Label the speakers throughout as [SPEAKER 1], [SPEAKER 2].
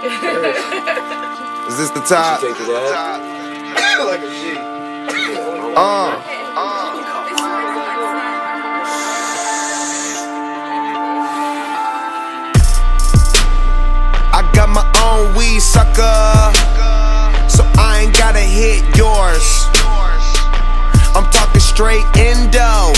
[SPEAKER 1] Is this the top?
[SPEAKER 2] Like a G.
[SPEAKER 1] I got my own weed, sucker, so I ain't gotta hit yours. I'm talking straight endo.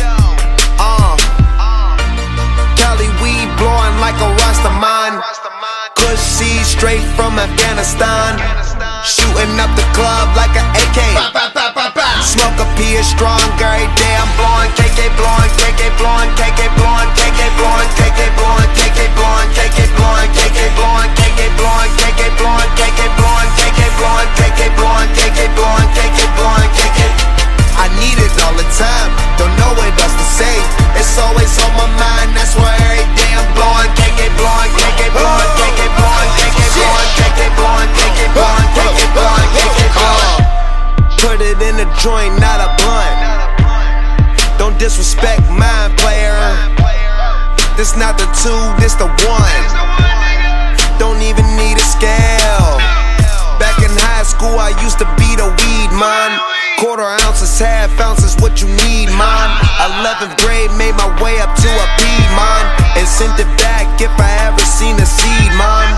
[SPEAKER 1] Cali weed blowing like a Rastaman. Kush seed straight from Afghanistan. Shooting up the club like an AK. Smoke a P is strong every day. I'm blowing KK, blowing KK, blowing KK, blowing KK, blowing KK, blowing KK, blowing KK, blowing KK, blowing KK, blowing KK, blowing KK, blowing KK, blowing KK, blowing KK, blowing KK, blowing KK. I need it all the time, don't know what else to say. It's always on my mind, that's why every day I'm blowing KK, blowing KK, blowing KK, blowing KK, blowing KK, blowing KK, blowing KK, blowing KK, blowing. Put it in a joint, not a blunt. Don't disrespect mine, player. This not the two, this the one. Don't even need a scale. Back in high school, I used to be the weed man. Quarter ounces, half ounces, what you need, man. 11th grade, made my way up to a P, man, and sent it back if I ever seen a seed, man.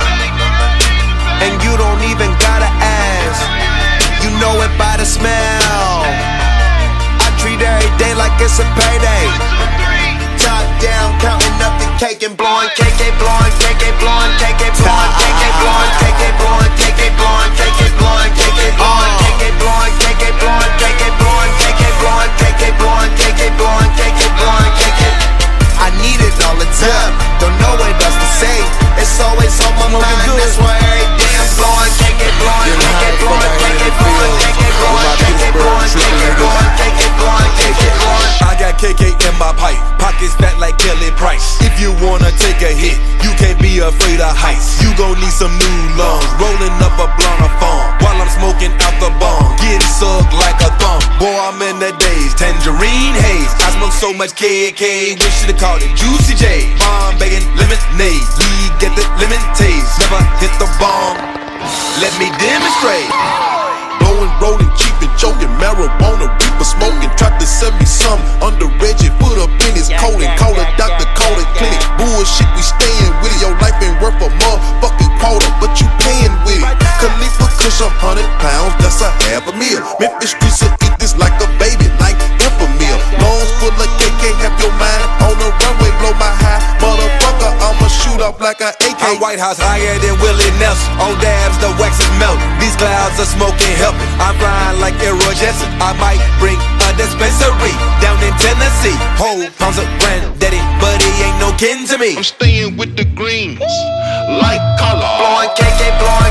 [SPEAKER 1] And you don't even gotta ask, you know it by the smell. I treat every day like it's a payday. Top down, counting up the cake and blowing KK, blowing KK, blowing KK, blowing KK, blowing KK, blowing KK, blowing KK, blowing KK, blowing KK, blowing KK, blowing KK, blowing KK, blowing KK, blowing KK, blowing KK, blowing KK. I need it all the time, don't know what else to say. It's always on my mind, that's why every day I'm blowing KK, blowing KK, blowing KK, blowing KK, blowing KK, blowing KK, blowing KK, blowing KK, blowing.
[SPEAKER 2] I got KK in my pipe, pockets fat like Kelly Price. If you wanna take a hit, you can't be afraid of heights. You gon' need some new lungs, rolling up a blunt of fun while I'm smoking out the bong, getting sucked like a thumb. Boy, I'm in the days, tangerine haze. I smoke so much KK, we should've called it Juicy J. Bomb bacon lemonade, we get the lemon taste. Never hit the bomb, let me demonstrate.
[SPEAKER 3] Blowing, rolling, cheap and joking, marijuana, reaper smoking. Tried to sell me some under Reggie, put up in his colon. Call it doctor, call it clinic. Bullshit, we staying with it. Your life ain't worth a motherfucking quarter, but you paying with it. Khalifa Kush, 100 pounds, that's a half a meal. Memphis streets will eat this like a baby, like Infamil. Lungs full of KK, have your mind on the runway, blow my high. Motherfucker, I'ma shoot up like a AK.
[SPEAKER 2] I'm White House higher than Willie Nelson. On dabs, the wax is melting. These clouds are smoking, helping. I'm flying like Roy Jetson. I might bring a dispensary down in Tennessee. Whole pounds of granddaddy, but he ain't no kin to me.
[SPEAKER 3] I'm staying with the greens, like color.
[SPEAKER 1] Blowing KK, blowing